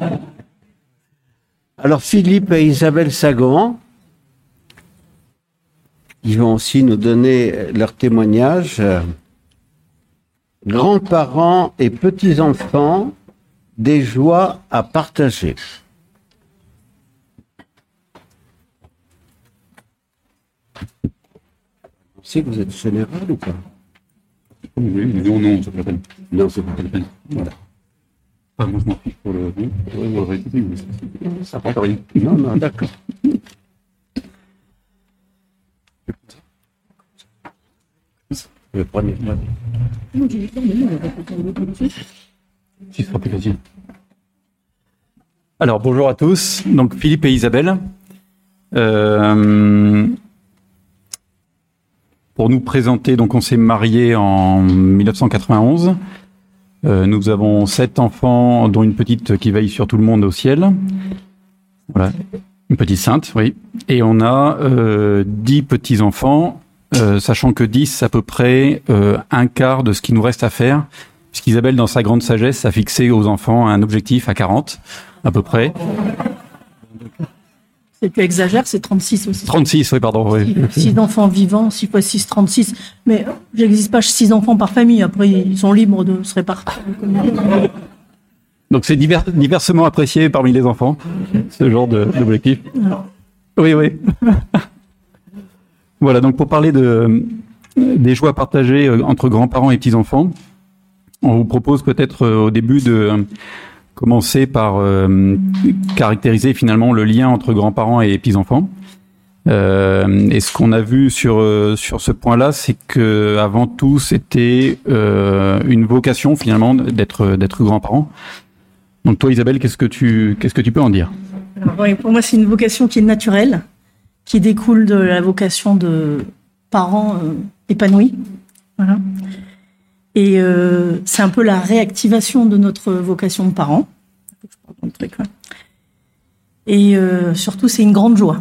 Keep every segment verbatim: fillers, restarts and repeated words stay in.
Alors, Philippe et Isabelle Sagan, ils vont aussi nous donner leur témoignage. Grands-parents et petits-enfants, des joies à partager. Vous savez que vous êtes général ou pas? Oui, non, non, ça ne vaut la peine. Non, c'est pas la peine. Voilà. Ah, moi, je m'en fiche pour le. Oui, pour le réécouter, mais ça prend rien. Non, non, d'accord. Le premier. Si, ce sera plus facile. Alors, bonjour à tous. Donc, Philippe et Isabelle. Euh, pour nous présenter, donc, on s'est mariés en mille neuf cent quatre-vingt-onze. Euh, nous avons sept enfants, dont une petite qui veille sur tout le monde au ciel. Voilà. Une petite sainte, oui. Et on a euh, dix petits-enfants, euh, sachant que dix, c'est à peu près euh, un quart de ce qui nous reste à faire. Puisqu'Isabelle, dans sa grande sagesse, a fixé aux enfants un objectif à quarante, à peu près. C'est tu exagères, c'est trente-six aussi. trente-six, oui, pardon. Oui. six enfants vivants, six fois six, trente-six. Mais j'existe pas six enfants par famille. Après, ils sont libres de se répartir. Donc, c'est divers, diversement apprécié parmi les enfants, ce genre de, d'objectif. Alors. Oui, oui. Voilà, donc pour parler de, des joies partagées entre grands-parents et petits-enfants, on vous propose peut-être euh, au début de euh, commencer par euh, caractériser finalement le lien entre grands-parents et petits-enfants. Euh, et ce qu'on a vu sur euh, sur ce point-là, c'est que avant tout, c'était euh, une vocation finalement d'être d'être grands-parents. Donc toi, Isabelle, qu'est-ce que tu qu'est-ce que tu peux en dire? Alors, oui, pour moi, c'est une vocation qui est naturelle, qui découle de la vocation de parents euh, épanouis. Voilà. Et euh, c'est un peu la réactivation de notre vocation de parents. Et euh, surtout, c'est une grande joie.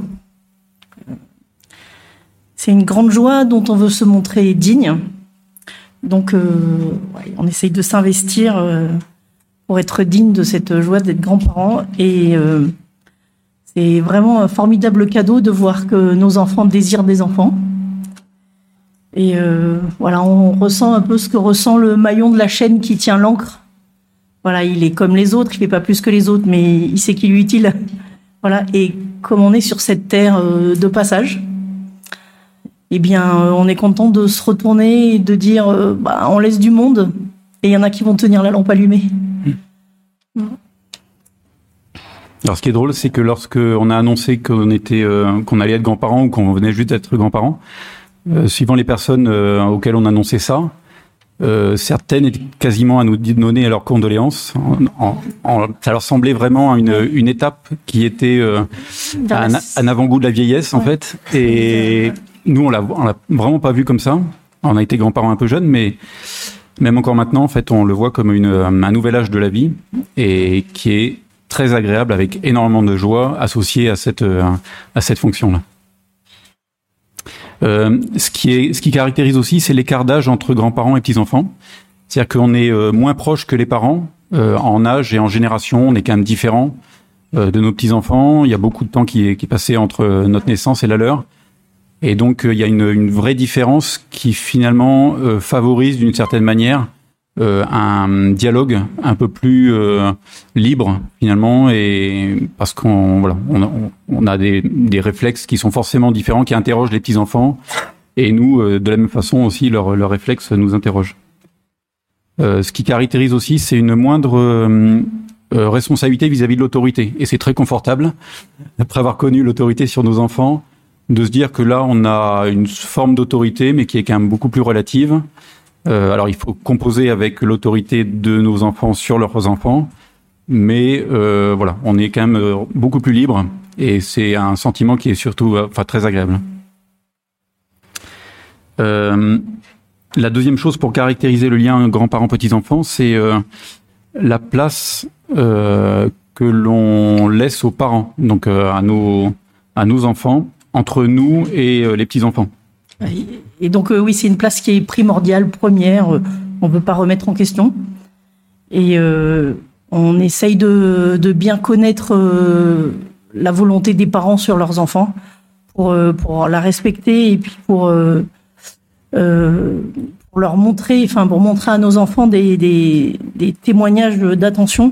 C'est une grande joie dont on veut se montrer digne. Donc, euh, ouais, on essaye de s'investir euh, pour être digne de cette joie d'être grands-parents. Et euh, c'est vraiment un formidable cadeau de voir que nos enfants désirent des enfants. Et euh, voilà, on ressent un peu ce que ressent le maillon de la chaîne qui tient l'ancre. Voilà, il est comme les autres, il fait pas plus que les autres, mais il sait qu'il lui est utile. Voilà, et comme on est sur cette terre euh, de passage, eh bien, euh, on est content de se retourner et de dire, euh, bah, on laisse du monde, et il y en a qui vont tenir la lampe allumée. Mmh. Alors, ce qui est drôle, c'est que lorsque on a annoncé qu'on était, euh, qu'on allait être grands-parents ou qu'on venait juste d'être grands-parents, Euh, suivant les personnes euh, auxquelles on annonçait ça, euh, certaines étaient quasiment à nous donner leurs condoléances. En, en, en, ça leur semblait vraiment une, une étape qui était euh, un, un avant-goût de la vieillesse, en ouais. fait. Et nous, on l'a, on l'a vraiment pas vu comme ça. On a été grands-parents un peu jeunes, mais même encore maintenant, en fait, on le voit comme une, un nouvel âge de la vie et qui est très agréable, avec énormément de joie associée à cette, à cette fonction-là. Euh, ce qui est, ce qui caractérise aussi, c'est l'écart d'âge entre grands-parents et petits-enfants. C'est-à-dire qu'on est euh, moins proche que les parents euh, en âge et en génération. On est quand même différent euh, de nos petits-enfants. Il y a beaucoup de temps qui est, qui est passé entre notre naissance et la leur. Et donc, euh, il y a une, une vraie différence qui finalement euh, favorise d'une certaine manière euh, un dialogue un peu plus euh, libre finalement, et parce qu'on voilà, on a, on a des, des réflexes qui sont forcément différents, qui interrogent les petits enfants, et nous euh, de la même façon aussi leurs leurs réflexes nous interrogent. Euh, ce qui caractérise aussi, c'est une moindre euh, euh, responsabilité vis-à-vis de l'autorité, et c'est très confortable après avoir connu l'autorité sur nos enfants de se dire que là on a une forme d'autorité, mais qui est quand même beaucoup plus relative. Euh, alors, il faut composer avec l'autorité de nos enfants sur leurs enfants, mais euh, voilà, on est quand même beaucoup plus libre, et c'est un sentiment qui est surtout, enfin, très agréable. Euh, la deuxième chose pour caractériser le lien grands-parents-petits-enfants, c'est euh, la place euh, que l'on laisse aux parents, donc euh, à nos à nos enfants, entre nous et euh, les petits-enfants. Et donc, euh, oui, c'est une place qui est primordiale, première, euh, on ne peut pas remettre en question. Et euh, On essaye de, de bien connaître euh, la volonté des parents sur leurs enfants pour, euh, pour la respecter et puis pour, euh, euh, pour leur montrer, enfin pour montrer à nos enfants des, des, des témoignages d'attention.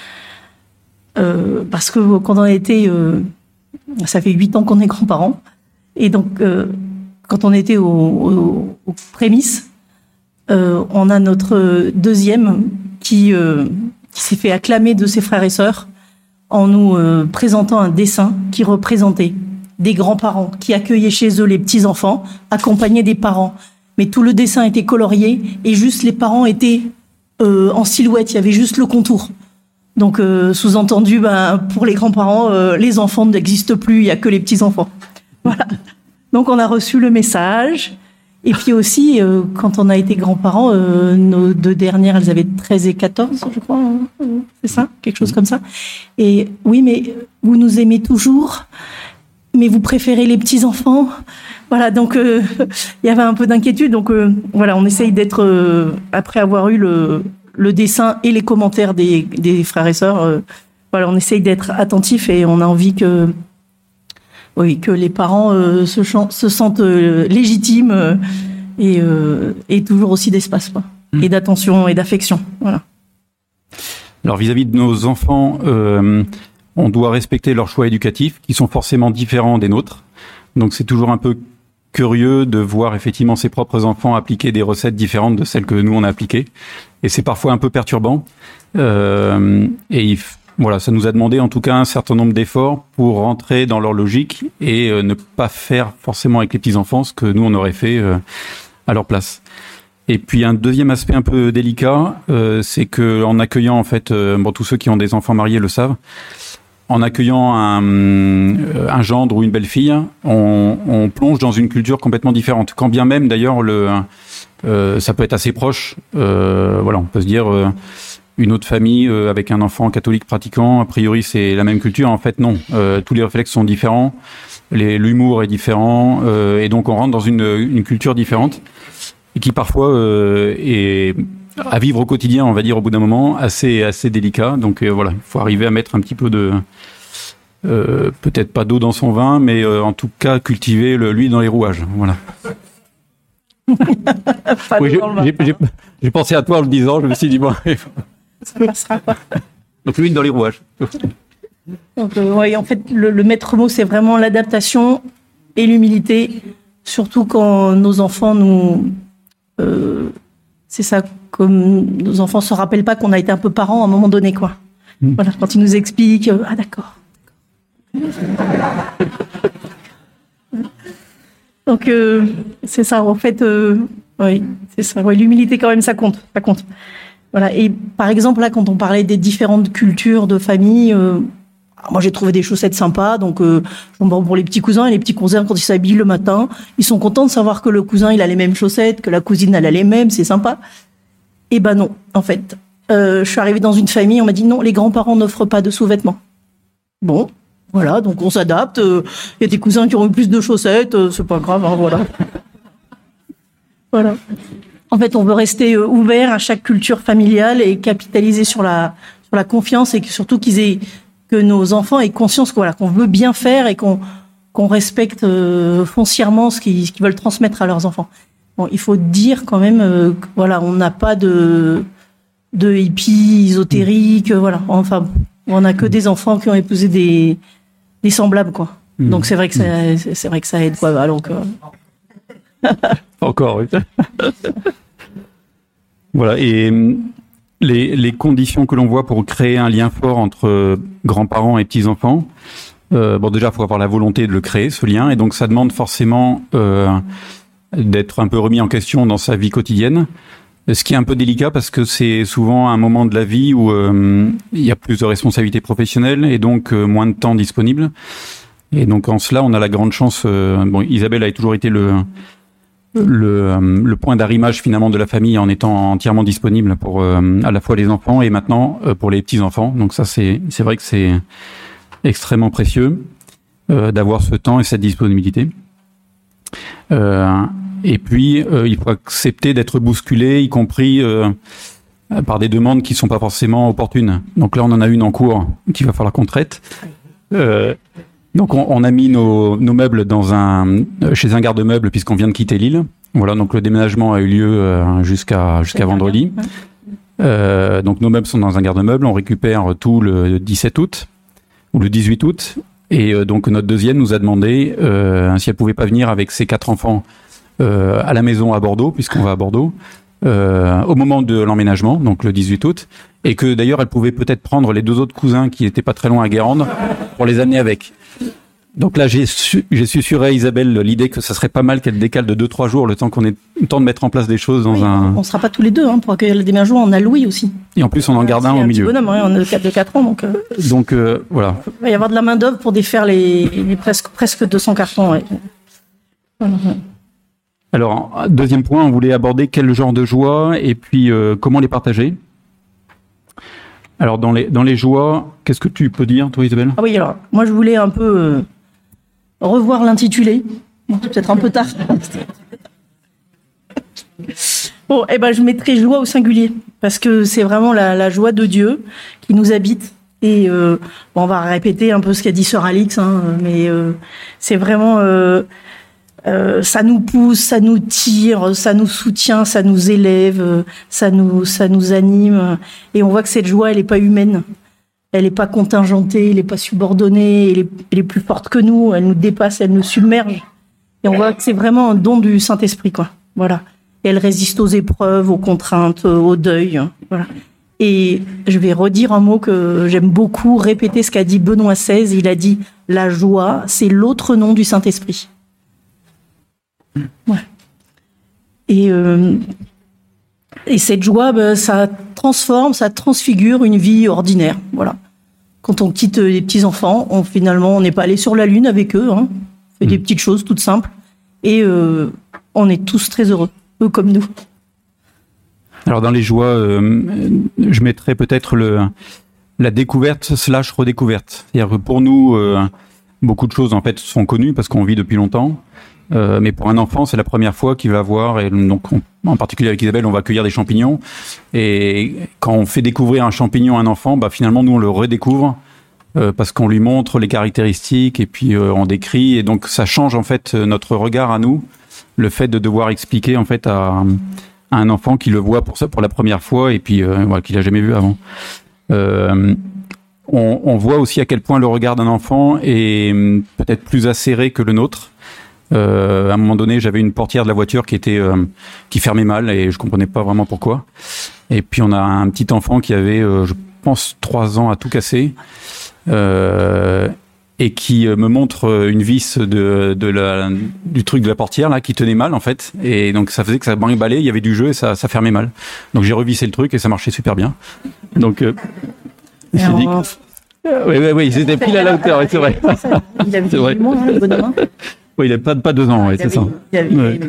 Euh, parce que quand on a été, euh, ça fait huit ans qu'on est grands-parents, et donc euh, quand on était aux, aux, aux prémices, euh, on a notre deuxième qui, euh, qui s'est fait acclamer de ses frères et sœurs en nous euh, présentant un dessin qui représentait des grands-parents qui accueillaient chez eux les petits-enfants, accompagnés des parents. Mais tout le dessin était colorié et juste les parents étaient euh, en silhouette, il y avait juste le contour. Donc, euh, sous-entendu, ben, pour les grands-parents, euh, les enfants n'existent plus, il n'y a que les petits-enfants. Voilà. Donc, on a reçu le message. Et puis aussi, euh, quand on a été grands-parents, euh, nos deux dernières, elles avaient treize et quatorze, je crois. Hein, c'est ça? Quelque chose comme ça. Et oui, mais vous nous aimez toujours, mais vous préférez les petits-enfants. Voilà, donc euh, il y avait un peu d'inquiétude. Donc, euh, voilà, on essaye d'être, euh, après avoir eu le... le dessin et les commentaires des, des frères et sœurs, euh, voilà, on essaye d'être attentifs et on a envie que, oui, que les parents euh, se, ch- se sentent euh, légitimes euh, et, euh, et toujours aussi d'espace, quoi, mmh. et d'attention et d'affection. Voilà. Alors vis-à-vis de nos enfants, euh, on doit respecter leurs choix éducatifs qui sont forcément différents des nôtres. Donc c'est toujours un peu curieux de voir effectivement ses propres enfants appliquer des recettes différentes de celles que nous on a appliquées, et c'est parfois un peu perturbant. Euh, et il, voilà, ça nous a demandé en tout cas un certain nombre d'efforts pour rentrer dans leur logique et euh, ne pas faire forcément avec les petits enfants ce que nous on aurait fait euh, à leur place. Et puis un deuxième aspect un peu délicat, euh, c'est que en accueillant en fait, euh, bon tous ceux qui ont des enfants mariés le savent. En accueillant un, un gendre ou une belle-fille, on, on plonge dans une culture complètement différente. Quand bien même, d'ailleurs, le, euh, ça peut être assez proche. Euh, voilà, on peut se dire euh, une autre famille euh, avec un enfant catholique pratiquant, a priori c'est la même culture. En fait, non. Euh, tous les réflexes sont différents, les, l'humour est différent, euh, et donc on rentre dans une, une culture différente et qui parfois euh, est à vivre au quotidien, on va dire, au bout d'un moment, assez assez délicat. Donc euh, voilà, il faut arriver à mettre un petit peu de, euh, peut-être pas d'eau dans son vin, mais euh, en tout cas cultiver le, l'huile dans les rouages. Voilà. Oui, j'ai, j'ai, j'ai, j'ai pensé à toi en le disant, je me suis dit bon, ça passera pas. Donc l'huile dans les rouages. Donc euh, ouais, en fait, le, le maître mot, c'est vraiment l'adaptation et l'humilité, surtout quand nos enfants nous, euh, c'est ça. Comme nos enfants se rappellent pas qu'on a été un peu parents à un moment donné, quoi. Mmh. Voilà, quand ils nous expliquent, euh, ah d'accord. Donc euh, c'est ça, en fait, euh, oui, c'est ça. Ouais, l'humilité quand même, ça compte, ça compte. Voilà. Et par exemple là, quand on parlait des différentes cultures de famille, euh, moi j'ai trouvé des chaussettes sympas. Donc euh, bon, pour les petits cousins et les petits cousins, quand ils s'habillent le matin, ils sont contents de savoir que le cousin il a les mêmes chaussettes, que la cousine elle a les mêmes, c'est sympa. Eh ben non, en fait. Euh, je suis arrivée dans une famille, on m'a dit non, les grands-parents n'offrent pas de sous-vêtements. Bon, voilà, donc on s'adapte. Il euh, y a des cousins qui ont eu plus de chaussettes, euh, c'est pas grave, hein, voilà. Voilà. En fait, on veut rester euh, ouvert à chaque culture familiale et capitaliser sur la sur la confiance et que, surtout qu'ils aient que nos enfants aient conscience que, voilà, qu'on veut bien faire et qu'on qu'on respecte euh, foncièrement ce qu'ils, ce qu'ils veulent transmettre à leurs enfants. Bon, il faut dire quand même, euh, voilà, on n'a pas de de hippies ésotériques, euh, voilà. Enfin, on n'a que des enfants qui ont épousé des des semblables, quoi. Mmh. Donc c'est vrai que ça, c'est, c'est vrai que ça aide, quoi. Alors que encore, oui. Voilà, et les les conditions que l'on voit pour créer un lien fort entre grands-parents et petits-enfants. Euh, bon, déjà, il faut avoir la volonté de le créer, ce lien, et donc ça demande forcément euh, d'être un peu remis en question dans sa vie quotidienne, ce qui est un peu délicat parce que c'est souvent un moment de la vie où euh, il y a plus de responsabilités professionnelles et donc euh, moins de temps disponible. Et donc en cela, on a la grande chance. Euh, bon, Isabelle a toujours été le le, euh, le point d'arrimage finalement de la famille en étant entièrement disponible pour euh, à la fois les enfants et maintenant euh, pour les petits enfants. Donc ça, c'est c'est vrai que c'est extrêmement précieux euh, d'avoir ce temps et cette disponibilité. Euh, et puis, euh, il faut accepter d'être bousculé, y compris euh, par des demandes qui sont pas forcément opportunes. Donc là, on en a une en cours qu'il va falloir qu'on traite. Euh, donc on, on a mis nos, nos meubles dans un chez un garde-meubles puisqu'on vient de quitter l'île. Voilà, donc le déménagement a eu lieu euh, jusqu'à jusqu'à vendredi. Euh, donc nos meubles sont dans un garde-meubles. On récupère tout le dix-sept août ou le dix-huit août. Et euh, donc notre deuxième nous a demandé euh, si elle pouvait pas venir avec ses quatre enfants euh, à la maison à Bordeaux, puisqu'on va à Bordeaux. Euh, au moment de l'emménagement, donc le dix-huit août, et que d'ailleurs elle pouvait peut-être prendre les deux autres cousins qui étaient pas très loin à Guérande pour les amener avec. Donc là, j'ai, su, j'ai susurré à Isabelle l'idée que ça serait pas mal qu'elle décale de deux trois jours le temps qu'on ait le temps de mettre en place des choses dans oui, un. On sera pas tous les deux hein, pour accueillir le déménagement. On a Louis aussi. Et en plus, on en garde un au milieu. Petit bonhomme, hein, on a quatre de quatre ans, donc. Euh, donc euh, voilà. Il va y avoir de la main d'œuvre pour défaire les, les presque presque deux cents cartons. Ouais. Voilà. Alors, deuxième point, on voulait aborder quel genre de joie et puis euh, comment les partager. Alors, dans les, dans les joies, qu'est-ce que tu peux dire, toi, Isabelle ? Ah oui, alors, moi, je voulais un peu euh, revoir l'intitulé. Bon, c'est peut-être un peu tard. Bon, eh ben, je mettrai joie au singulier, parce que c'est vraiment la, la joie de Dieu qui nous habite. Et euh, bon, on va répéter un peu ce qu'a dit Sœur Alix, hein, mais euh, c'est vraiment... Euh, Euh, ça nous pousse, ça nous tire, ça nous soutient, ça nous élève, ça nous, ça nous anime. Et on voit que cette joie, elle n'est pas humaine. Elle n'est pas contingentée, elle n'est pas subordonnée, elle est, elle est plus forte que nous, elle nous dépasse, elle nous submerge. Et on voit que c'est vraiment un don du Saint-Esprit, quoi. Voilà. Et elle résiste aux épreuves, aux contraintes, au deuil. Voilà. Et je vais redire un mot que j'aime beaucoup, répéter ce qu'a dit Benoît seize. Il a dit « La joie, c'est l'autre nom du Saint-Esprit ». Ouais. Et, euh, et cette joie, ben, ça transforme, ça transfigure une vie ordinaire. Voilà. Quand on quitte les petits-enfants, on, finalement, on n'est pas allé sur la Lune avec eux. Hein. On fait mmh. des petites choses toutes simples. Et euh, on est tous très heureux, eux comme nous. Alors dans les joies, euh, je mettrais peut-être le, la découverte slash redécouverte. C'est-à-dire que pour nous, euh, beaucoup de choses en fait sont connues parce qu'on vit depuis longtemps. Euh, mais pour un enfant, c'est la première fois qu'il va voir, et donc on, en particulier avec Isabelle, on va cueillir des champignons. Et quand on fait découvrir un champignon à un enfant, bah finalement nous on le redécouvre euh, parce qu'on lui montre les caractéristiques et puis euh, on décrit. Et donc ça change en fait notre regard à nous, le fait de devoir expliquer en fait à, à un enfant qui le voit pour ça pour la première fois et puis euh, voilà, qu'il a jamais vu avant. Euh, on, on voit aussi à quel point le regard d'un enfant est peut-être plus acéré que le nôtre. Euh, à un moment donné, j'avais une portière de la voiture qui était euh, qui fermait mal et je comprenais pas vraiment pourquoi. Et puis on a un petit enfant qui avait, euh, je pense, trois ans à tout casser euh, et qui me montre une vis de, de la, du truc de la portière là qui tenait mal en fait. Et donc ça faisait que ça ballait, il y avait du jeu et ça, ça fermait mal. Donc j'ai revissé le truc et ça marchait super bien. Donc euh, j'ai dit. Que... Oui, oui, oui, c'était pile à la hauteur, c'est vrai. Il avait du monde, hein, le bonhomme. Oui, il n'a pas, pas deux ans, ouais, c'est ça. Il avait, ouais.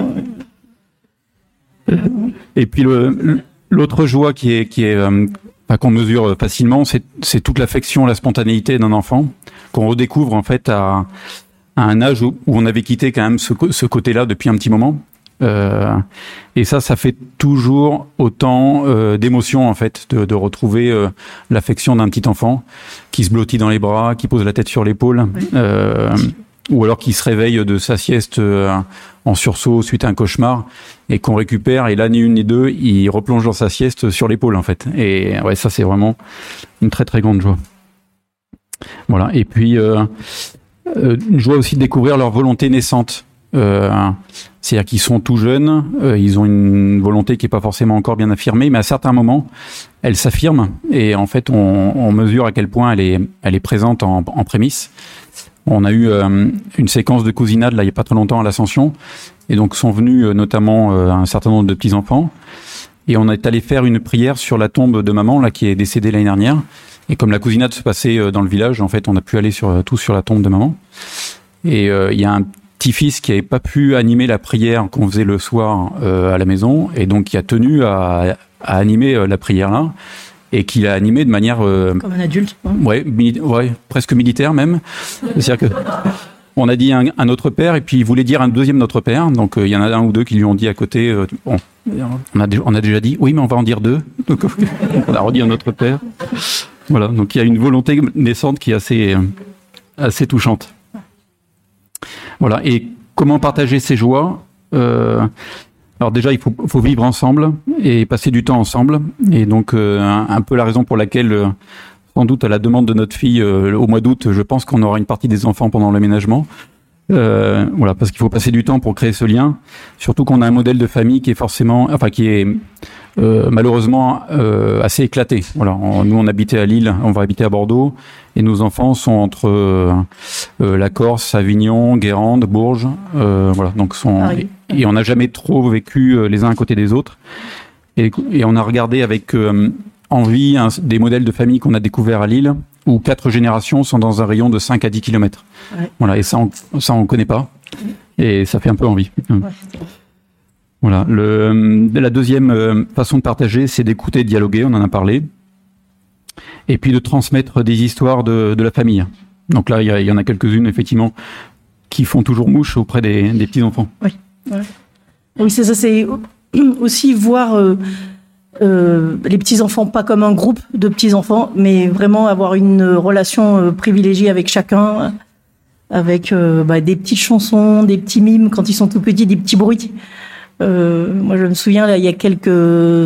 Et puis le, l'autre joie qui est, qui est, euh, pas qu'on mesure facilement, c'est, c'est toute l'affection, la spontanéité d'un enfant qu'on redécouvre en fait à, à un âge où, où on avait quitté quand même ce, ce côté-là depuis un petit moment. Euh, et ça, ça fait toujours autant euh, d'émotions en fait de, de retrouver euh, l'affection d'un petit enfant qui se blottit dans les bras, qui pose la tête sur l'épaule. Oui. Euh, ou alors qui se réveille de sa sieste euh, en sursaut suite à un cauchemar et qu'on récupère et là ni une ni deux il replonge dans sa sieste sur l'épaule en fait et ouais ça c'est vraiment une très très grande joie. Voilà. Et puis euh, euh, une joie aussi de découvrir leur volonté naissante, euh, c'est-à-dire qu'ils sont tout jeunes, euh, ils ont une volonté qui est pas forcément encore bien affirmée, mais à certains moments elle s'affirme et en fait on, on mesure à quel point elle est elle est présente en, en prémisse. On a eu euh, une séquence de cousinade là il y a pas très longtemps à l'Ascension et donc sont venus euh, notamment euh, un certain nombre de petits enfants et on est allé faire une prière sur la tombe de maman là qui est décédée l'année dernière et comme la cousinade se passait euh, dans le village en fait on a pu aller sur tous sur la tombe de maman et euh, il y a un petit-fils qui avait pas pu animer la prière qu'on faisait le soir euh, à la maison et donc qui a tenu à, à animer euh, la prière là. Et qu'il a animé de manière... Euh, Comme un adulte. Ouais, mili- ouais, presque militaire même. C'est-à-dire que on a dit un, un Notre Père et puis il voulait dire un deuxième Notre Père. Donc euh, il y en a un ou deux qui lui ont dit à côté. Euh, bon, on a, on a déjà dit. Oui, mais on va en dire deux. Donc on a redit un Notre Père. Voilà. Donc il y a une volonté naissante qui est assez, euh, assez touchante. Voilà. Et comment partager ces joies? euh, Alors déjà, il faut, faut vivre ensemble et passer du temps ensemble. Et donc euh, un, un peu la raison pour laquelle. Euh, Sans doute à la demande de notre fille euh, au mois d'août, je pense qu'on aura une partie des enfants pendant l'aménagement. Euh, voilà, parce qu'il faut passer du temps pour créer ce lien. Surtout qu'on a un modèle de famille qui est forcément, enfin qui est euh, malheureusement euh, assez éclaté. Voilà, on, nous on habitait à Lille, on va habiter à Bordeaux, et nos enfants sont entre euh, euh, la Corse, Avignon, Guérande, Bourges. Euh, voilà, donc sont ah oui. et, et on n'a jamais trop vécu les uns à côté des autres. Et, et on a regardé avec euh, envie un, des modèles de famille qu'on a découverts à Lille, où quatre générations sont dans un rayon de cinq à dix kilomètres. Ouais. Voilà, et ça, on, ça, on connaît pas. Et ça fait un peu envie. Ouais. Voilà. Le, la deuxième façon de partager, c'est d'écouter et de dialoguer, on en a parlé. Et puis de transmettre des histoires de, de la famille. Donc là, il y, y en a quelques-unes, effectivement, qui font toujours mouche auprès des, des petits-enfants. Oui, ouais. Oui, c'est ça, c'est aussi voir... Euh, Euh, les petits-enfants, pas comme un groupe de petits-enfants, mais vraiment avoir une relation euh, privilégiée avec chacun, avec euh, bah, des petites chansons, des petits mimes quand ils sont tout petits, des petits bruits. Euh, moi, je me souviens, là, il y a quelques,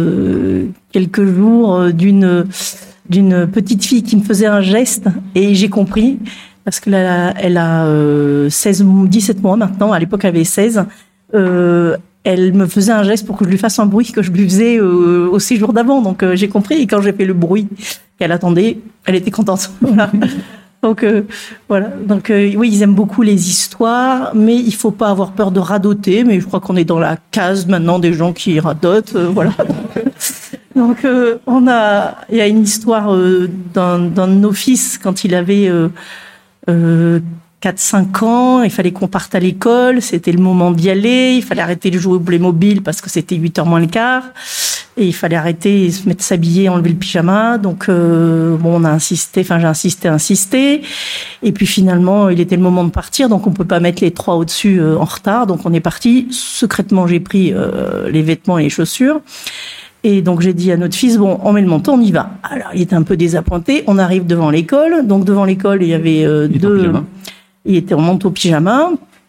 quelques jours, d'une, d'une petite fille qui me faisait un geste, et j'ai compris, parce que là, elle a euh, seize, dix-sept mois maintenant, à l'époque, elle avait seize. Euh, Elle me faisait un geste pour que je lui fasse un bruit que je lui faisais euh, au séjour d'avant. Donc euh, j'ai compris. Et quand j'ai fait le bruit qu'elle attendait, elle était contente. Voilà. Donc euh, voilà. Donc euh, oui, ils aiment beaucoup les histoires, mais il faut pas avoir peur de radoter. Mais je crois qu'on est dans la case maintenant des gens qui radotent. Euh, voilà. Donc euh, on a, il y a une histoire euh, d'un, d'un de nos fils quand il avait euh, euh, quatre cinq ans, il fallait qu'on parte à l'école, c'était le moment d'y aller, il fallait arrêter de jouer au Playmobil parce que c'était huit heures moins le quart, et il fallait arrêter et se mettre s'habiller, enlever le pyjama, donc euh, bon, on a insisté, enfin j'ai insisté, insisté, et puis finalement, il était le moment de partir, donc on peut pas mettre les trois au-dessus euh, en retard, donc on est parti, secrètement j'ai pris euh, les vêtements et les chaussures, et donc j'ai dit à notre fils, bon, on met le manteau, on y va. Alors il était un peu désappointé, on arrive devant l'école, donc devant l'école il y avait euh, deux... Il était en manteau pyjama,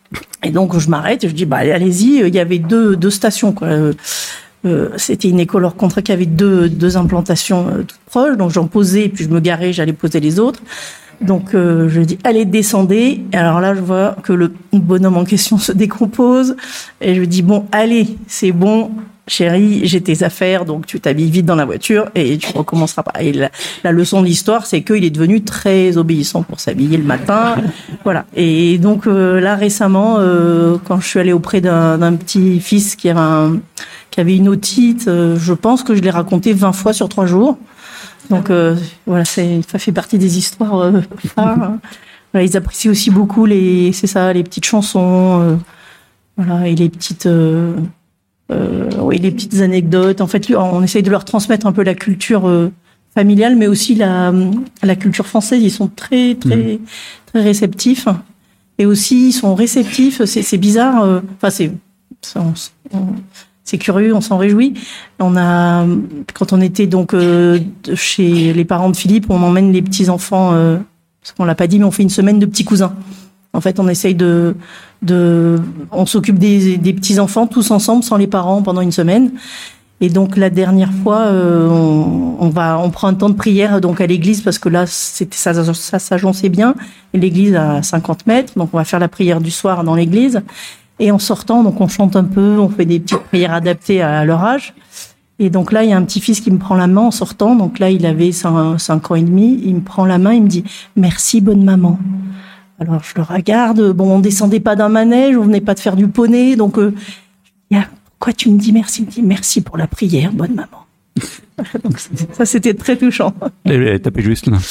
et donc je m'arrête et je dis bah allez-y. Il y avait deux deux stations quoi. Euh, c'était une école hors contrat qui avait deux deux implantations euh, toutes proches, donc j'en posais puis je me garais, j'allais poser les autres. Donc euh, je dis allez descendez. Et alors là je vois que le bonhomme en question se décompose et je dis bon allez c'est bon. Chérie, j'ai tes affaires, donc tu t'habilles vite dans la voiture et tu recommenceras pas. Et la, la leçon de l'histoire, c'est qu'il est devenu très obéissant pour s'habiller le matin. Voilà. Et donc euh, là, récemment, euh, quand je suis allée auprès d'un, d'un petit fils qui avait, un, qui avait une otite, euh, je pense que je l'ai raconté vingt fois sur trois jours. Donc euh, voilà, c'est, ça fait partie des histoires euh, phares. Hein. Voilà, ils apprécient aussi beaucoup les, c'est ça, les petites chansons, euh, voilà, et les petites... Euh, Euh, oui, les petites anecdotes. En fait, on essaye de leur transmettre un peu la culture euh, familiale, mais aussi la, la culture française. Ils sont très, très, mmh. très réceptifs. Et aussi, ils sont réceptifs. C'est, c'est bizarre. Euh, enfin, c'est, c'est, on, on, c'est curieux. On s'en réjouit. On a, quand on était donc euh, chez les parents de Philippe, on emmène les petits enfants. Euh, parce qu'on l'a pas dit, mais on fait une semaine de petits cousins. En fait, on essaye de, de, on s'occupe des, des petits enfants tous ensemble, sans les parents, pendant une semaine. Et donc la dernière fois, euh, on, on va, on prend un temps de prière donc à l'église parce que là, c'était ça, ça s'agençait bien. Et l'église à cinquante mètres, donc on va faire la prière du soir dans l'église. Et en sortant, donc on chante un peu, on fait des petites prières adaptées à leur âge. Et donc là, il y a un petit-fils qui me prend la main en sortant. Donc là, il avait cinq ans et demi. Il me prend la main, il me dit merci bonne maman. Alors, je le regarde. Bon, on descendait pas d'un manège, on venait pas de faire du poney. Donc, euh, pourquoi tu me dis merci? Il me dit merci pour la prière, bonne maman. Donc, ça, c'était très touchant. Elle tapait juste là.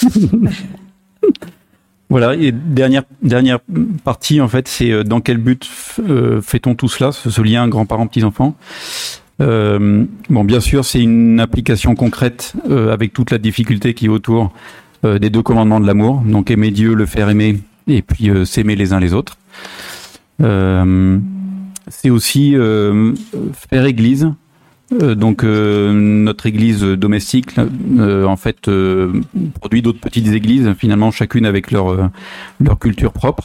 Voilà. Et dernière, dernière partie, en fait, c'est dans quel but euh, fait-on tout cela, ce, ce lien grands-parents, petits-enfants? Euh, bon, bien sûr, c'est une application concrète euh, avec toute la difficulté qui est autour euh, des deux commandements de l'amour. Donc, aimer Dieu, le faire aimer, et puis euh, s'aimer les uns les autres. Euh, c'est aussi euh, faire église. Euh, donc euh, notre église domestique, euh, en fait, euh, produit d'autres petites églises, finalement chacune avec leur euh, leur culture propre.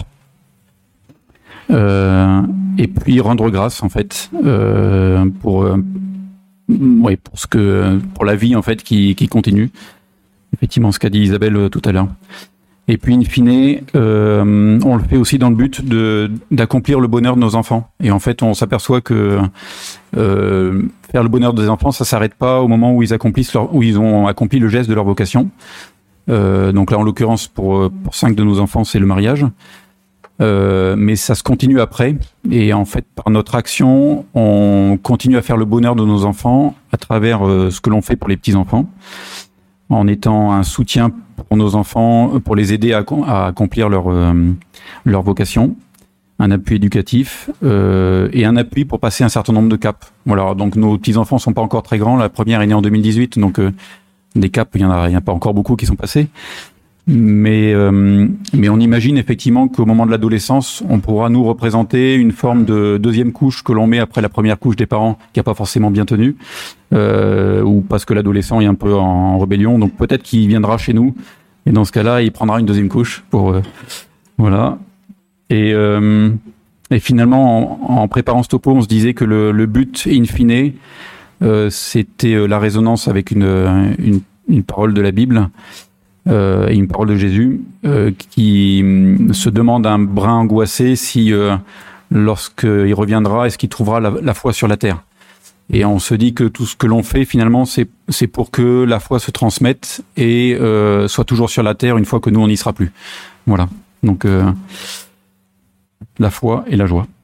Euh, et puis rendre grâce en fait euh, pour euh, ouais pour ce que pour la vie en fait qui qui continue. Effectivement, ce qu'a dit Isabelle euh, tout à l'heure. Et puis, in fine, euh, on le fait aussi dans le but de d'accomplir le bonheur de nos enfants. Et en fait, on s'aperçoit que euh, faire le bonheur des enfants, ça s'arrête pas au moment où ils accomplissent leur, où ils ont accompli le geste de leur vocation. Euh, donc là, en l'occurrence, pour pour cinq de nos enfants, c'est le mariage. Euh, mais ça se continue après. Et en fait, par notre action, on continue à faire le bonheur de nos enfants à travers euh, ce que l'on fait pour les petits enfants, en étant un soutien pour nos enfants, pour les aider à, à accomplir leur euh, leur vocation, un appui éducatif euh, et un appui pour passer un certain nombre de caps. Voilà. Donc nos petits enfants sont pas encore très grands. La première est née en deux mille dix-huit, donc euh, des caps, il y en a, il y a pas encore beaucoup qui sont passés. Mais euh, mais on imagine effectivement qu'au moment de l'adolescence, on pourra nous représenter une forme de deuxième couche que l'on met après la première couche des parents, qui a pas forcément bien tenu, euh, ou parce que l'adolescent est un peu en rébellion. Donc peut-être qu'il viendra chez nous, et dans ce cas-là, il prendra une deuxième couche pour euh, voilà. Et euh, et finalement, en, en préparant ce topo, on se disait que le, le but in fine, euh, c'était la résonance avec une une, une parole de la Bible. Euh, et une parole de Jésus euh, qui euh, se demande un brin angoissé si, euh, lorsqu'il reviendra, est-ce qu'il trouvera la, la foi sur la terre. Et on se dit que tout ce que l'on fait, finalement, c'est, c'est pour que la foi se transmette et euh, soit toujours sur la terre une fois que nous, on n'y sera plus. Voilà. Donc, euh, la foi et la joie.